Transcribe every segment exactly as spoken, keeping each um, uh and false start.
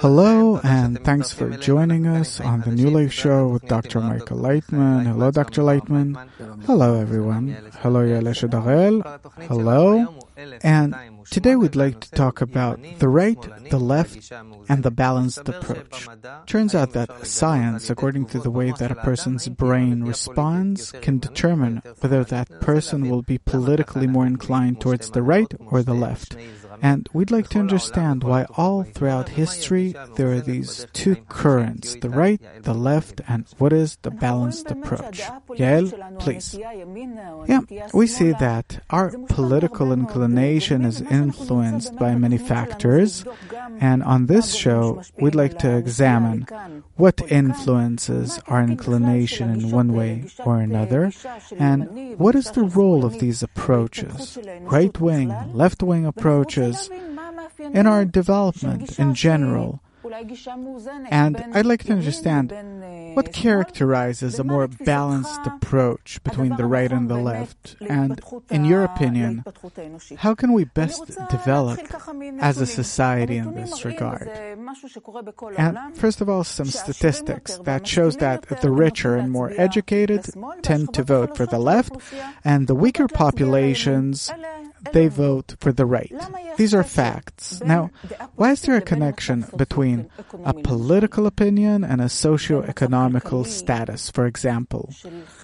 Hello, and thanks for joining us on the New Life Show with Doctor Michael Leitman. Hello, Doctor Leitman. Hello, everyone. Hello, Yael Shadarel. Hello. And today we'd like to talk about the right, the left, and the balanced approach. Turns out that science, according to the way that a person's brain responds, can determine whether that person will be politically more inclined towards the right or the left. And we'd like to understand why all throughout history there are these two currents, the right, the left, and what is the balanced approach. Yael, please. Yeah, we see that our political inclination is influenced by many factors, and on this show we'd like to examine what influences our inclination in one way or another, and what is the role of these approaches, right-wing, left-wing approaches, in our development in general. And I'd like to understand what characterizes a more balanced approach between the right and the left. And in your opinion, how can we best develop as a society in this regard? And first of all, some statistics that shows that the richer and more educated tend to vote for the left, and the weaker populations, they vote for the right. These are facts. Now, why is there a connection between a political opinion and a socio-economical status, for example?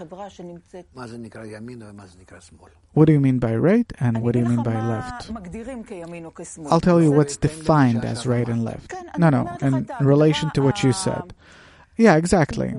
What do you mean by right and what do you mean by left? I'll tell you what's defined as right and left. No, no, in relation to what you said. Yeah, exactly.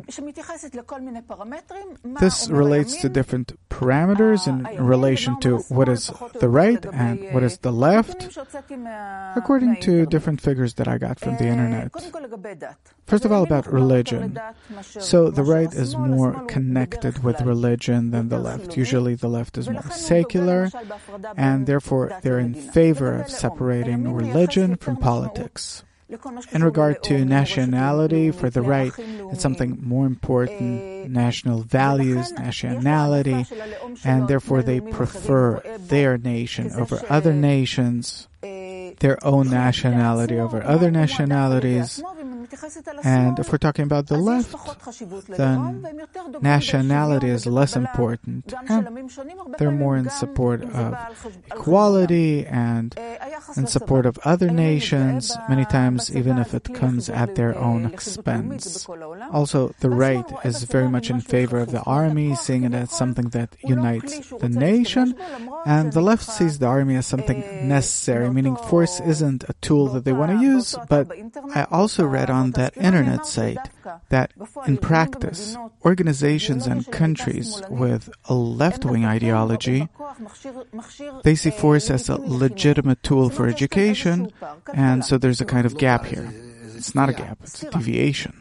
This relates to different parameters in relation to what is the right and what is the left, according to different figures that I got from the internet. First of all, about religion. So the right is more connected with religion than the left. Usually the left is more secular, and therefore they're in favor of separating religion from politics. In regard to nationality, for the right, it's something more important, national values, nationality, and therefore they prefer their nation over other nations, their own nationality over other nationalities. And if we're talking about the left, then nationality is less important, and they're more in support of equality and in support of other nations, many times even if it comes at their own expense. Also, the right is very much in favor of the army, seeing it as something that unites the nation, and the left sees the army as something necessary, meaning force isn't a tool that they want to use. But I also read on that internet site that in practice, organizations and countries with a left-wing ideology, they see force as a legitimate tool for education, and so there's a kind of gap here. It's not a gap, it's a deviation.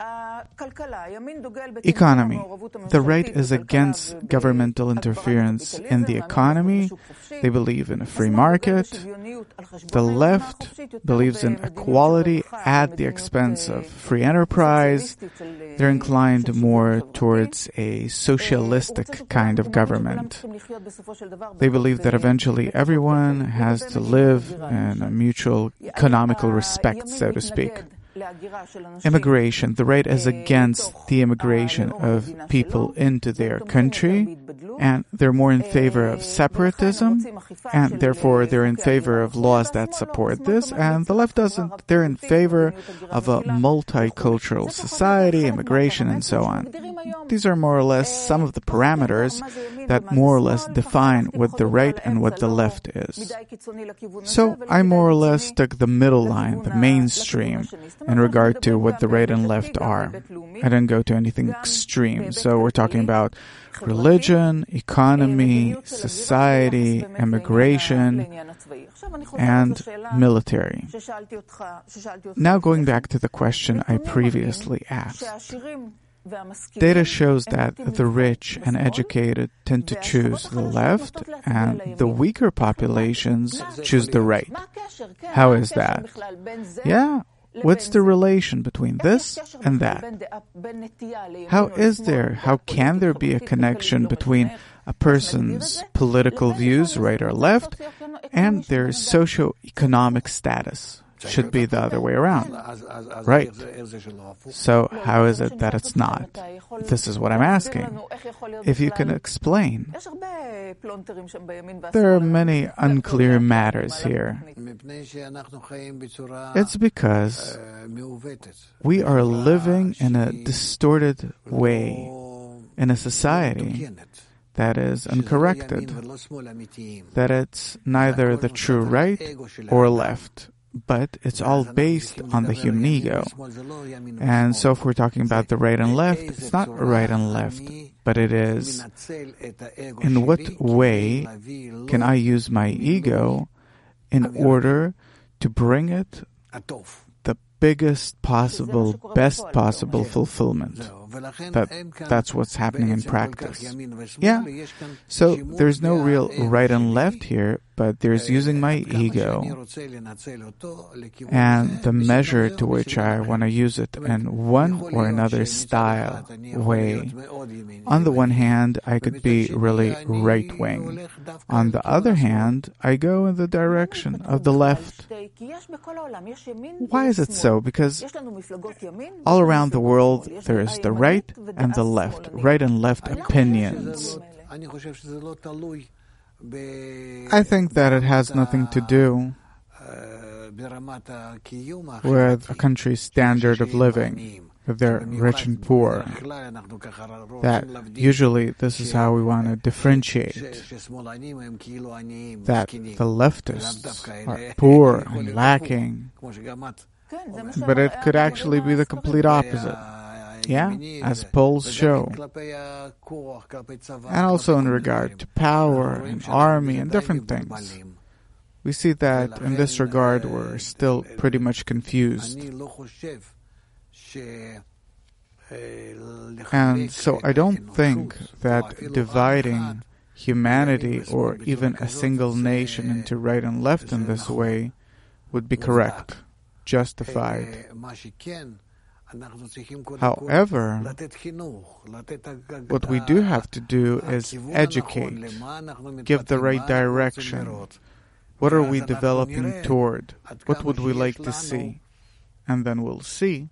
Economy. The right is against governmental interference in the economy. They believe in a free market. The left believes in equality at the expense of free enterprise. They're inclined more towards a socialistic kind of government. They believe that eventually everyone has to live in a mutual economical respect, so to speak. Immigration. The right is against the immigration of people into their country, and they're more in favor of separatism, and therefore they're in favor of laws that support this, and the left doesn't. They're in favor of a multicultural society, immigration, and so on. These are more or less some of the parameters that more or less define what the right and what the left is. So I more or less took the middle line, the mainstream, in regard to what the right and left are. I didn't go to anything extreme. So we're talking about religion, economy, society, immigration, and military. Now going back to the question I previously asked. Data shows that the rich and educated tend to choose the left, and the weaker populations choose the right. How is that? Yeah. What's the relation between this and that? How is there, how can there be a connection between a person's political views, right or left, and their socio-economic status? should be the other way around. Right. So how is it that it's not? This is what I'm asking. If you can explain. There are many unclear matters here. It's because we are living in a distorted way, in a society that is uncorrected, that it's neither the true right or left, but it's all based on the human ego. And so if we're talking about the right and left, it's not right and left, but it is, in what way can I use my ego in order to bring it the biggest possible, best possible fulfillment? That, that's what's happening in practice. Yeah. So there's no real right and left here, but there's using my ego and the measure to which I want to use it in one or another style, way. On the one hand, I could be really right-wing. On the other hand, I go in the direction of the left. Why is it so? Because all around the world, there is the right and the left, right and left opinions. I think that it has nothing to do with a country's standard of living, if they're rich and poor. That usually this is how we want to differentiate. That the leftists are poor and lacking. But it could actually be the complete opposite. Yeah, as polls show. And also in regard to power and army and different things. We see that in this regard we're still pretty much confused. And so I don't think that dividing humanity or even a single nation into right and left in this way would be correct, justified. However, what we do have to do is educate, give the right direction. What are we developing toward? What would we like to see? And then we'll see.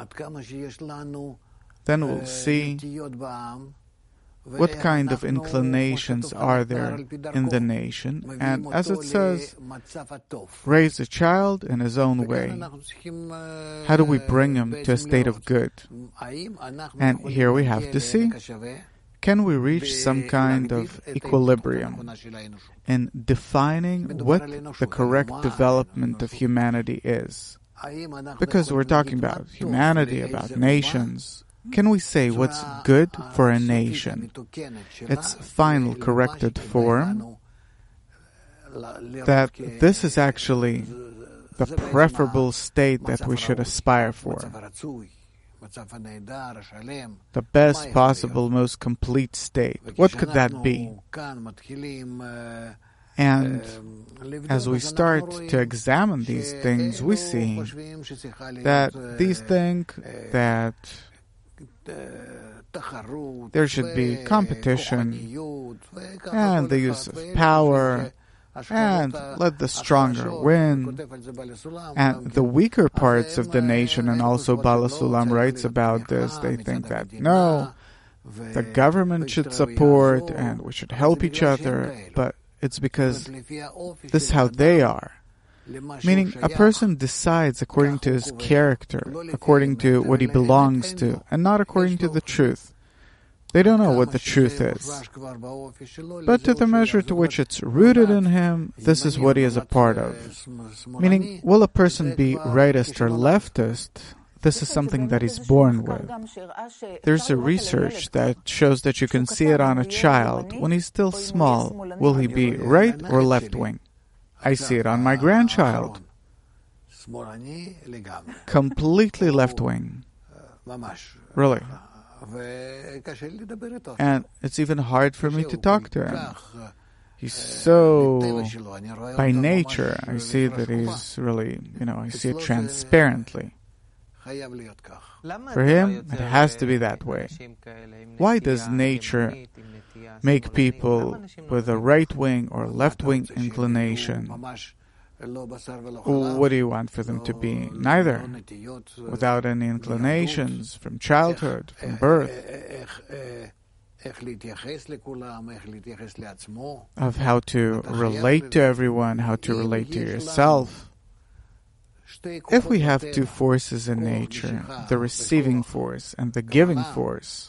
Then we'll see what kind of inclinations are there in the nation. And as it says, raise a child in his own way. How do we bring him to a state of good? And here we have to see, can we reach some kind of equilibrium in defining what the correct development of humanity is? Because we're talking about humanity, about nations. Can we say what's good for a nation? Its final corrected form, that this is actually the preferable state that we should aspire for. The best possible, most complete state. What could that be? And as we start to examine these things, we see that these think that there should be competition and the use of power and let the stronger win. And the weaker parts of the nation, and also Bala Sulam writes about this, they think that no, the government should support and we should help each other, but it's because this is how they are. Meaning, a person decides according to his character, according to what he belongs to, and not according to the truth. They don't know what the truth is. But to the measure to which it's rooted in him, this is what he is a part of. Meaning, will a person be rightist or leftist? This is something that he's born with. There's a research that shows that you can see it on a child. When he's still small, will he be right or left-wing? I see it on my grandchild. Completely left-wing. Really. And it's even hard for me to talk to him. He's so, by nature, I see that he's really, you know, I see it transparently. For him, it has to be that way. Why does nature make people with a right-wing or left-wing inclination What do you want for them to be? Neither. Without any inclinations from childhood, from birth, of how to relate to everyone, how to relate to yourself. If we have two forces in nature, the receiving force and the giving force,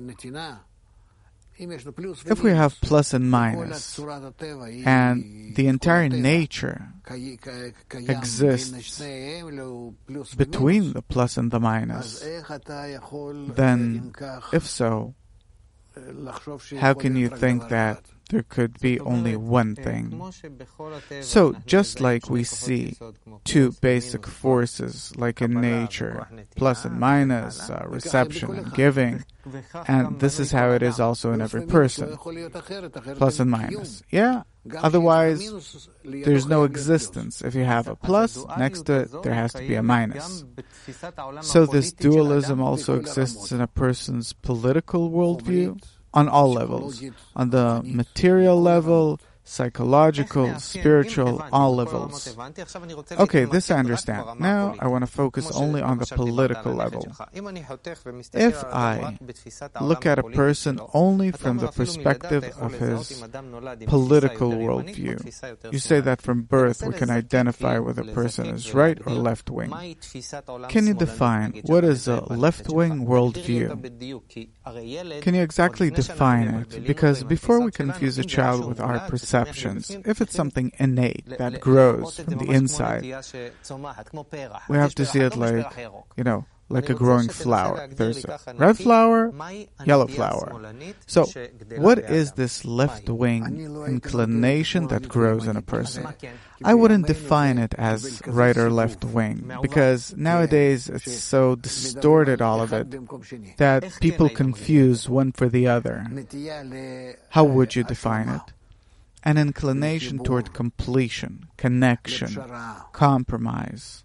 if we have plus and minus, and the entire nature exists between the plus and the minus, then, if so, how can you think that there could be only one thing? So, just like we see two basic forces, like in nature, plus and minus, uh, reception and giving, and this is how it is also in every person, plus and minus. Yeah, otherwise, there's no existence. If you have a plus, next to it, there has to be a minus. So this dualism also exists in a person's political worldview, on all levels, on the material level, psychological, spiritual, all levels. Okay, this I understand. Now I want to focus only on the political level. If I look at a person only from the perspective of his political worldview, you say that from birth we can identify whether a person is right or left-wing. Can you define what is a left-wing worldview? Can you exactly define it? Because before we confuse a child with our perceptions, if it's something innate that grows from the inside, we have to see it like, you know, like a growing flower. There's a red flower, yellow flower. So, what is this left-wing inclination that grows in a person? I wouldn't define it as right or left-wing, because nowadays it's so distorted, all of it, that people confuse one for the other. How would you define it? An inclination toward completion, connection, compromise.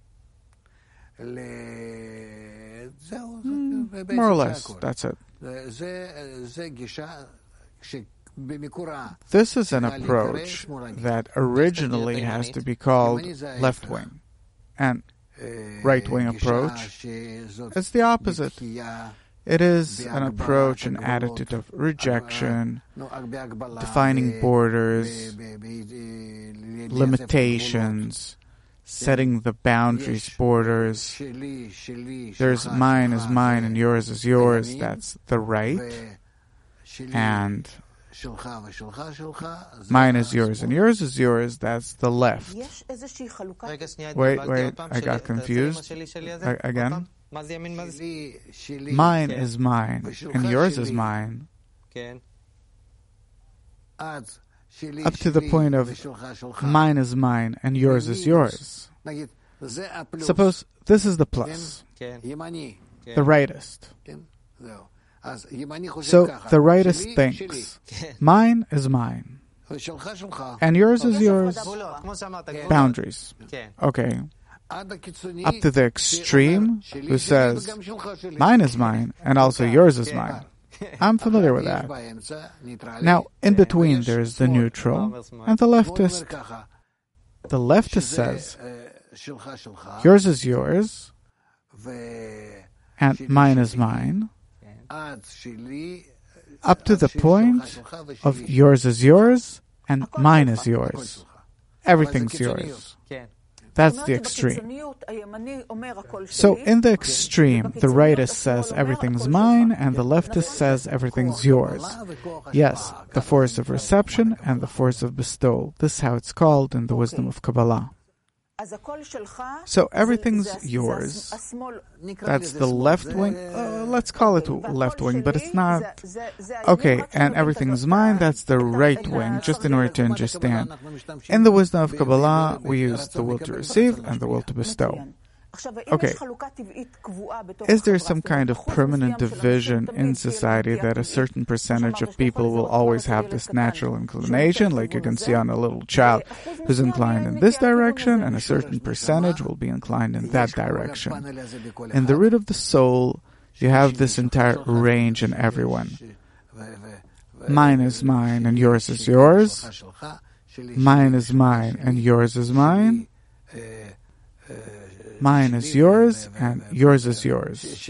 Mm, more or less, that's it. This is an approach that originally has to be called left-wing. And right-wing approach is the opposite. It is an approach, an attitude of rejection, defining borders, limitations, setting the boundaries, borders. There's mine is mine and yours is yours. That's the right. And mine is yours and yours is yours. That's the left. Wait, wait, I got confused. I, again? Mine is mine and yours is mine. Up to the point of mine is mine and yours is yours. Suppose this is the plus, the rightist. So the rightist thinks mine is mine and yours is yours. Boundaries. Okay. Up to the extreme, who says mine is mine and also yours is mine. I'm familiar with that. Now, in between, there's the neutral and the leftist. The leftist says, yours is yours, and mine is mine, up to the point of yours is yours, and mine is yours. Everything's yours. That's the extreme. So in the extreme, the rightist says everything's mine and the leftist says everything's yours. Yes, the force of reception and the force of bestowal. This is how it's called in the wisdom of Kabbalah. So everything's yours. That's the left wing. Uh, let's call it left wing, but it's not. Okay, and everything's mine. That's the right wing, just in order to understand. In the wisdom of Kabbalah, we use the will to receive and the will to bestow. Okay, is there some kind of permanent division in society that a certain percentage of people will always have this natural inclination, like you can see on a little child who's inclined in this direction, and a certain percentage will be inclined in that direction? In the root of the soul, you have this entire range in everyone. Mine is mine and yours is yours. Mine is mine and yours is mine. Mine is yours and yours is yours.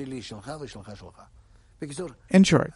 In short,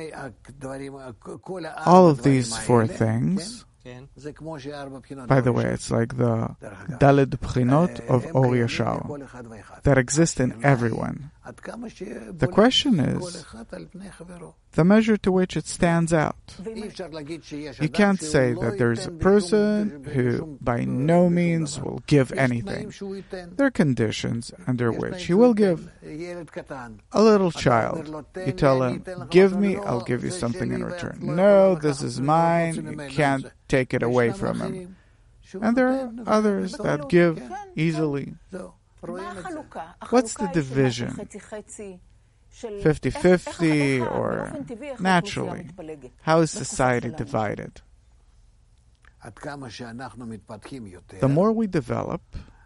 all of these four things, by the way, it's like the Daled Bchinot of Or Yashar that exist in everyone. The question is the measure to which it stands out. You can't say that there's a person who by no means will give anything. There are conditions under which he will give. A little child, you tell him, give me, I'll give you something in return. No, this is mine, you can't take it away from him. And there are others that give easily. What's the division? fifty-fifty or naturally? How is society divided? The more we develop,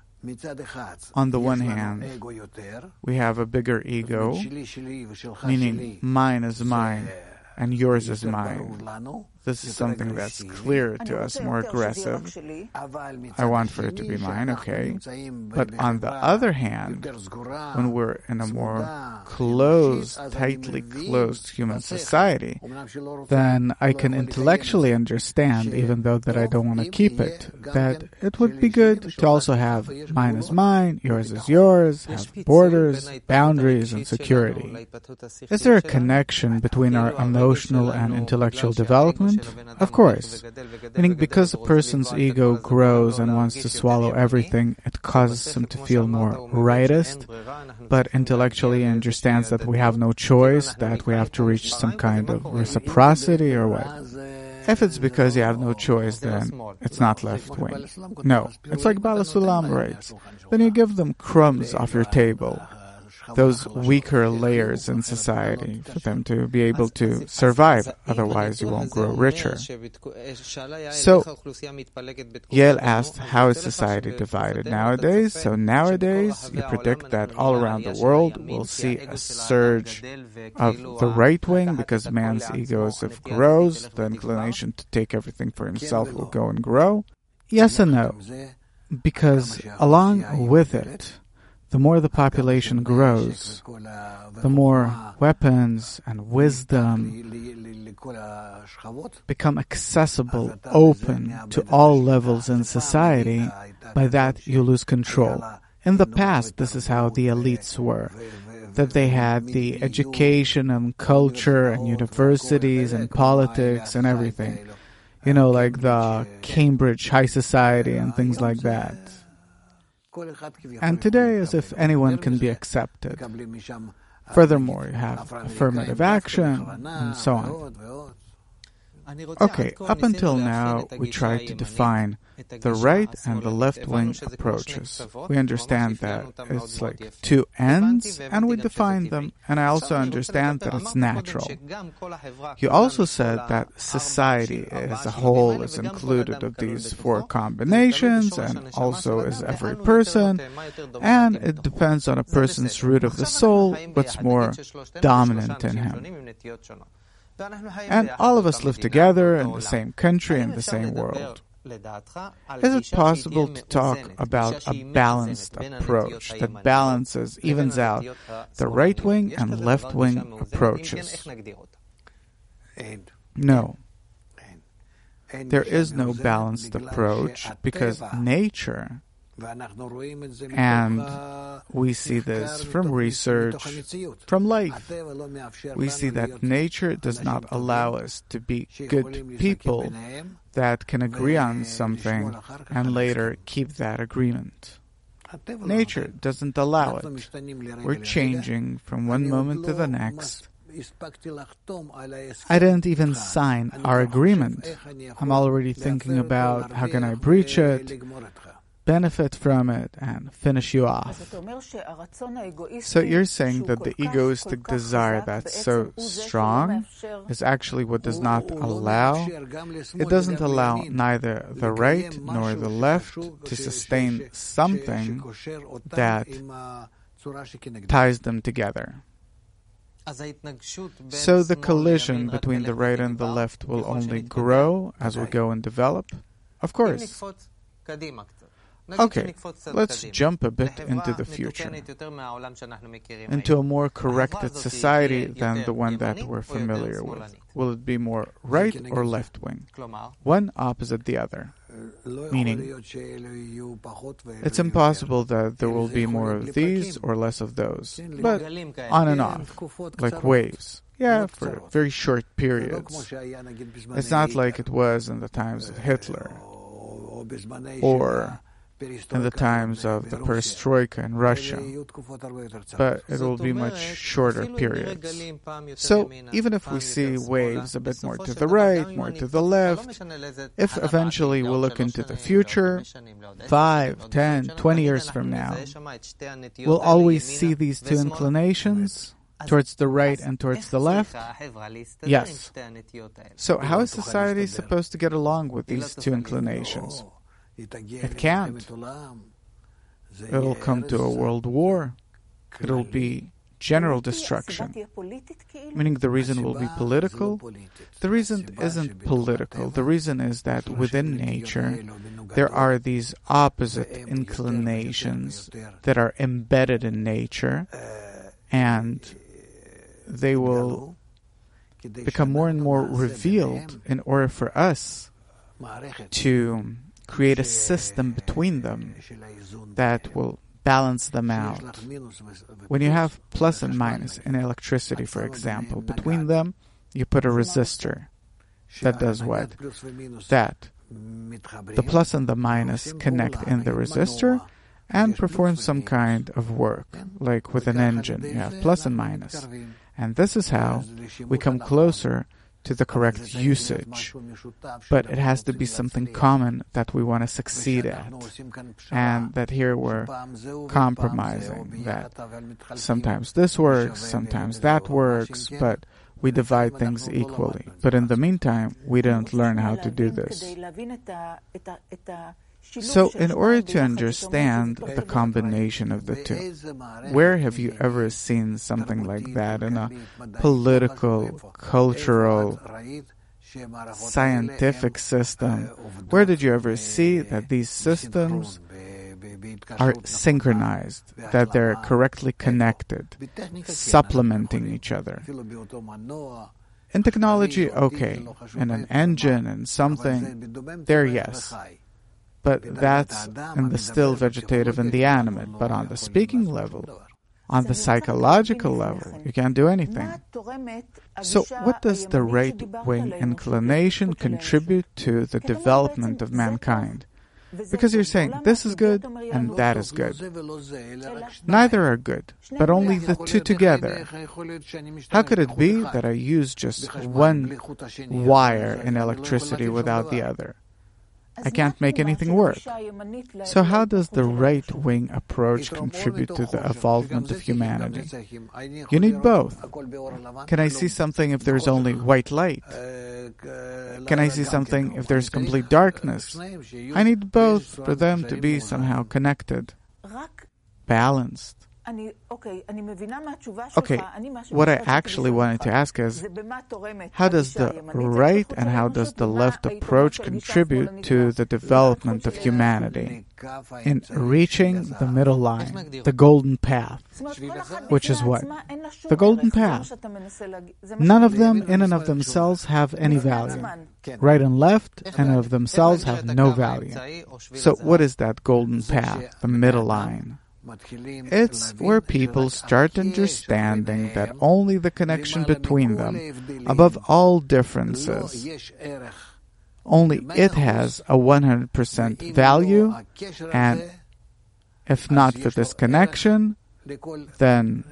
on the one hand, we have a bigger ego, meaning mine is mine and yours is mine. This is something that's clear to us, more aggressive. I want for it to be mine, okay. But on the other hand, when we're in a more closed, tightly closed human society, then I can intellectually understand, even though that I don't want to keep it, that it would be good to also have mine is mine, yours is yours, have borders, boundaries, and security. Is there a connection between our emotional and intellectual development? Of course. Meaning because a person's ego grows and wants to swallow everything, it causes him to feel more rightist, but intellectually understands that we have no choice, that we have to reach some kind of reciprocity or what. If it's because you have no choice, then it's not left-wing. No, it's like Bala Sulam writes. Then you give them crumbs off your table, those weaker layers in society, for them to be able to survive. Otherwise, you won't grow richer. So, Yael asked, how is society divided nowadays? So nowadays, you predict that all around the world we'll see a surge of the right wing because man's egoism grows. The inclination to take everything for himself will go and grow. Yes and no. Because along with it, the more the population grows, the more weapons and wisdom become accessible, open to all levels in society. By that, you lose control. In the past, this is how the elites were. That they had the education and culture and universities and politics and everything. You know, like the Cambridge High Society and things like that. And today, as if anyone can be accepted. Furthermore, you have affirmative action and so on. Okay, up until now, we tried to define the right and the left-wing approaches. We understand that it's like two ends, and we define them, and I also understand that it's natural. You also said that society as a whole is included of these four combinations, and also is every person, and it depends on a person's root of the soul, what's more dominant in him. And all of us live together in the same country, in the same world. Is it possible to talk about a balanced approach that balances, evens out the right-wing and left-wing approaches? No. There is no balanced approach because nature, and we see this from research, from life. We see that nature does not allow us to be good people that can agree on something and later keep that agreement. Nature doesn't allow it. We're changing from one moment to the next. I didn't even sign our agreement. I'm already thinking about how can I breach it, benefit from it, and finish you off. So you're saying that the egoistic desire that's so strong is actually what does not allow? It doesn't allow neither the right nor the left to sustain something that ties them together. So the collision between the right and the left will only grow as we go and develop? Of course. Okay, let's jump a bit into the future, into a more corrected society than the one that we're familiar with. Will it be more right or left-wing? One opposite the other. Meaning, it's impossible that there will be more of these or less of those, but on and off, like waves. Yeah, for very short periods. It's not like it was in the times of Hitler, or in the times of the perestroika in Russia, but it will be much shorter periods. So even if we see waves a bit more to the right, more to the left, if eventually we look into the future, five, ten, twenty years from now, we'll always see these two inclinations towards the right and towards the left? Yes. So how is society supposed to get along with these two inclinations? It can't. It'll come to a world war. It'll be general destruction. Meaning the reason will be political? The reason isn't political. The reason is that within nature, there are these opposite inclinations that are embedded in nature, and they will become more and more revealed in order for us to create a system between them that will balance them out. When you have plus and minus in electricity, for example, between them, you put a resistor. That does what? That the plus and the minus connect in the resistor and perform some kind of work, like with an engine. You have plus and minus. And this is how we come closer to the correct usage. But it has to be something common that we want to succeed at. And that here we're compromising. That sometimes this works, sometimes that works, but we divide things equally. But in the meantime, we don't learn how to do this. So, in order to understand the combination of the two, where have you ever seen something like that in a political, cultural, scientific system? Where did you ever see that these systems are synchronized, that they're correctly connected, supplementing each other? In technology, okay. In an engine and something, there, yes. But that's in the still vegetative and the animate. But on the speaking level, on the psychological level, you can't do anything. So what does the right-wing inclination contribute to the development of mankind? Because you're saying this is good and that is good. Neither are good, but only the two together. How could it be that I use just one wire in electricity without the other? I can't make anything work. So how does the right-wing approach contribute to the evolvement of humanity? You need both. Can I see something if there's only white light? Can I see something if there's complete darkness? I need both for them to be somehow connected, balanced. Okay, what I actually wanted to ask is, how does the right and how does the left approach contribute to the development of humanity in reaching the middle line, the golden path, which is what? The golden path. None of them in and of themselves have any value. Right and left in and of themselves have no value. So what is that golden path, the middle line? It's where people start understanding that only the connection between them, above all differences, only it has a one hundred percent value, and if not for this connection, then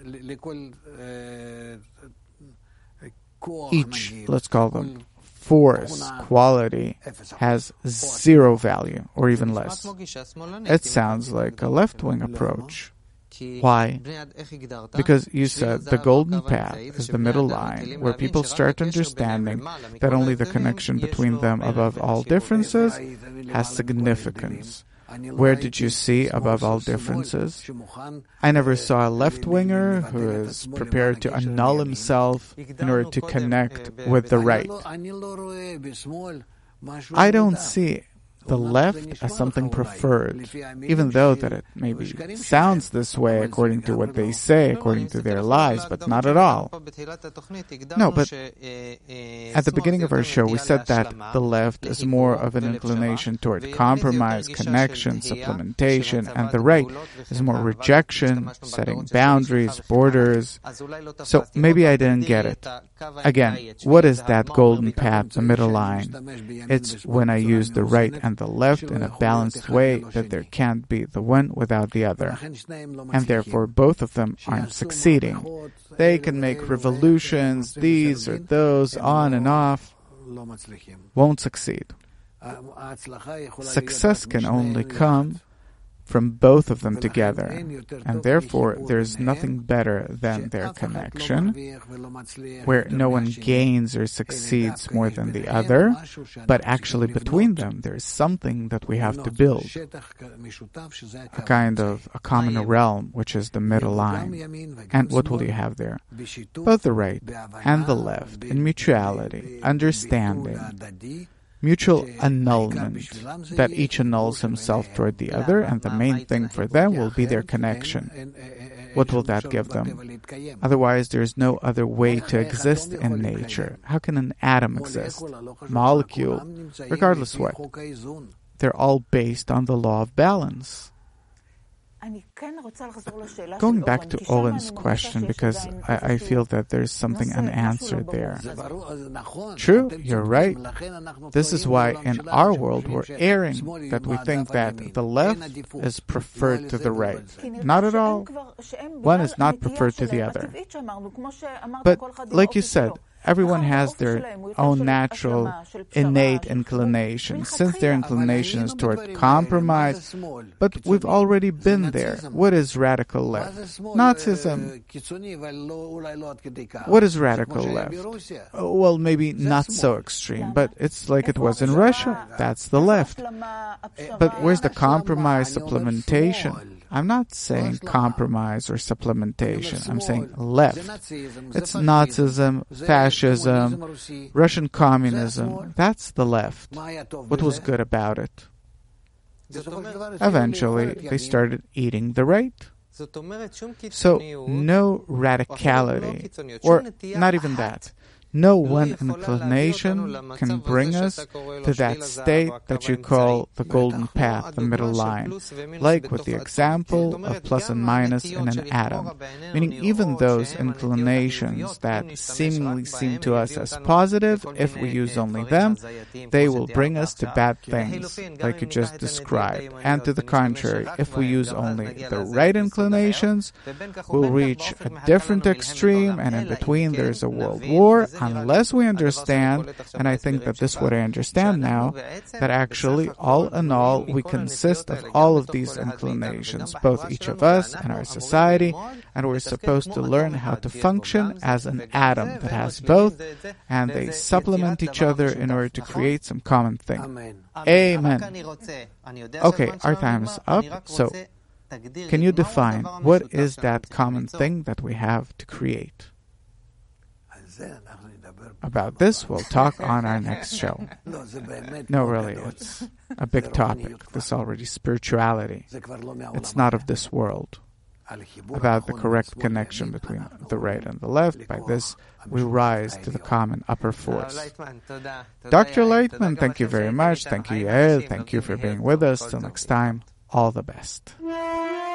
each, let's call them, force, quality, has zero value, or even less. It sounds like a left-wing approach. Why? Because you said the golden path is the middle line, where people start understanding that only the connection between them above all differences has significance. Where did you see above all differences? I never saw a left-winger who is prepared to annul himself in order to connect with the right. I don't see the left as something preferred, even though that it maybe sounds this way according to what they say, according to their lies, but not at all. No, but at the beginning of our show, we said that the left is more of an inclination toward compromise, connection, supplementation, and the right is more rejection, setting boundaries, borders. So maybe I didn't get it. Again, what is that golden path, the middle line? It's when I use the right and the left in a balanced way that there can't be the one without the other. And therefore both of them aren't succeeding. They can make revolutions, these or those, on and off, won't succeed. Success can only come from both of them together, and therefore there's nothing better than their connection, where no one gains or succeeds more than the other, but actually between them there's something that we have to build, a kind of a common realm, which is the middle line. And what will you have there? Both the right and the left in mutuality, understanding, mutual annulment, that each annuls himself toward the other, and the main thing for them will be their connection. What will that give them? Otherwise, there is no other way to exist in nature. How can an atom exist? Molecule, regardless what. They're all based on the law of balance. Going back to Oren's question, because I, I feel that there's something unanswered there. True, you're right. This is why in our world we're erring, that we think that the left is preferred to the right. Not at all. One is not preferred to the other. But like you said, everyone has their own natural, innate inclination. Since their inclination is toward compromise, but we've already been there. What is radical left? Nazism. What is radical left? Oh, well, maybe not so extreme, but it's like it was in Russia. That's the left. But where's the compromise, supplementation? I'm not saying compromise or supplementation. I'm saying left. It's Nazism, fascism, Russian communism. That's the left. What was good about it? Eventually, they started eating the right. So, no radicality, or not even that. No one inclination can bring us to that state that you call the golden path, the middle line, like with the example of plus and minus in an atom, meaning even those inclinations that seemingly seem to us as positive, if we use only them, they will bring us to bad things, like you just described. And to the contrary, if we use only the right inclinations, we'll reach a different extreme, and in between there's a world war, unless we understand, and I think that this is what I understand now, that actually, all in all, we consist of all of these inclinations, both each of us and our society, and we're supposed to learn how to function as an atom that has both, and they supplement each other in order to create some common thing. Amen. Okay, our time is up, so can you define what is that common thing that we have to create? About this, we'll talk on our next show. No, really, it's a big topic. This is already spirituality. It's not of this world. About the correct connection between the right and the left. By this, we rise to the common upper force. Doctor Leitman, thank you very much. Thank you, Yael. Thank you for being with us. Till next time, all the best.